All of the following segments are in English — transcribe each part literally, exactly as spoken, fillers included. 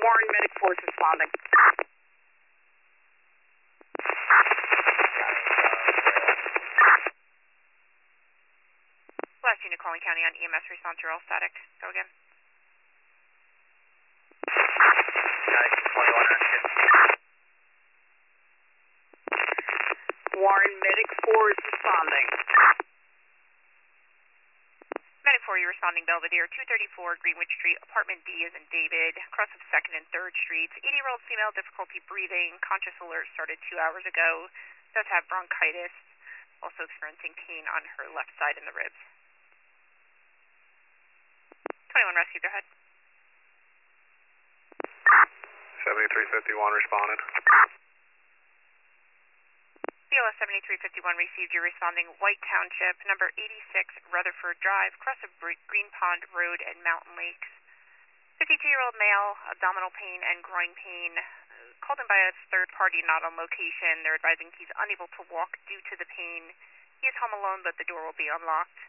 Warren Medic Force responding. Last unit calling county on E M S response, you're all static. Go again. twenty-one action. Warren Medic Force responding. Medic four, you're responding Belvedere, two thirty-four Greenwich Street, apartment D as in David, cross of second and third Streets. eighty-year-old female, difficulty breathing, conscious alert started two hours ago, does have bronchitis, also experiencing pain on her left side in the ribs. twenty-one rescue, go ahead. seventy-three fifty-one responded. B L S seventy-three fifty-one received, you're responding White Township, number eighty-six Rutherford Drive, cross of Green Pond Road and Mountain Lakes. fifty-two-year-old male, abdominal pain and groin pain, uh, called in by a third party not on location. They're advising he's unable to walk due to the pain. He is home alone, but the door will be unlocked.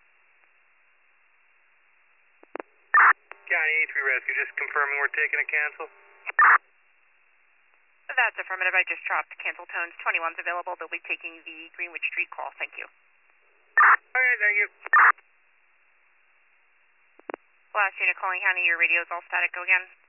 County A three Rescue, just confirming we're taking a cancel. That's affirmative. I just dropped cancel tones. twenty-one's available. They'll be taking the Greenwich Street call. Thank you. Okay, thank you. Last unit calling county, your radio is all static. Go again.